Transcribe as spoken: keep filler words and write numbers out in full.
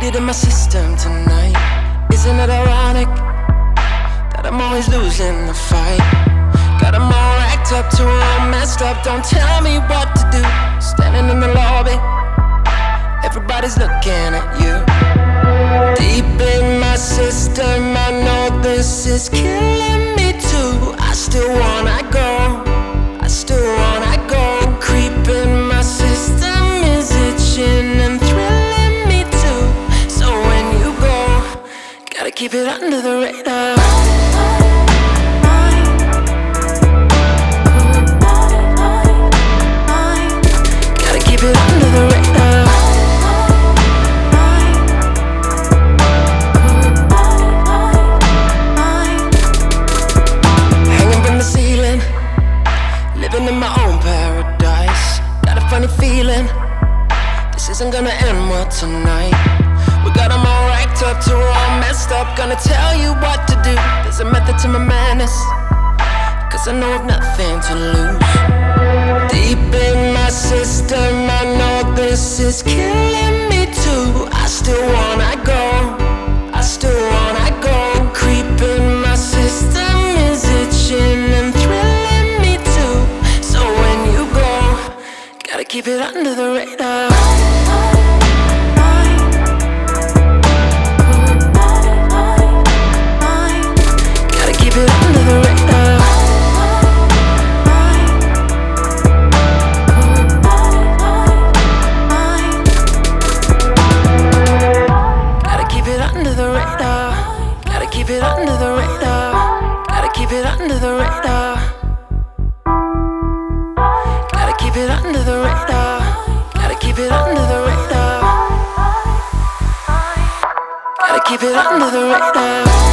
Weeded in my system tonight. Isn't it ironic that I'm always losing the fight? Got 'em all racked up to all messed up. Don't tell me what to do. Standing in the lobby, everybody's looking at you. Deep in my system, I know this is killing me too. I still wanna go, I still wanna go. Creep in my system is itching and thrilling me too. So when you go, gotta keep it under the radar. Gotta keep it under the radar. Hanging from the ceiling, living in my own paradise. Got a funny feeling this isn't gonna end well tonight. We got 'em all racked up to all messed up. Gonna tell you what to do. There's a method to my madness, cause I know I've nothing to lose. Deep in my system, I know this is killing me too. I still wanna go, I still wanna go. Creep in my system is itching and thrilling me too. So when you go, gotta keep it under the radar. Keep it under the radar. Gotta keep it under the radar. Gotta keep it under the radar. Gotta keep it under the radar. Gotta keep it under the radar. Gotta keep it under the radar. Gotta keep it under the radar.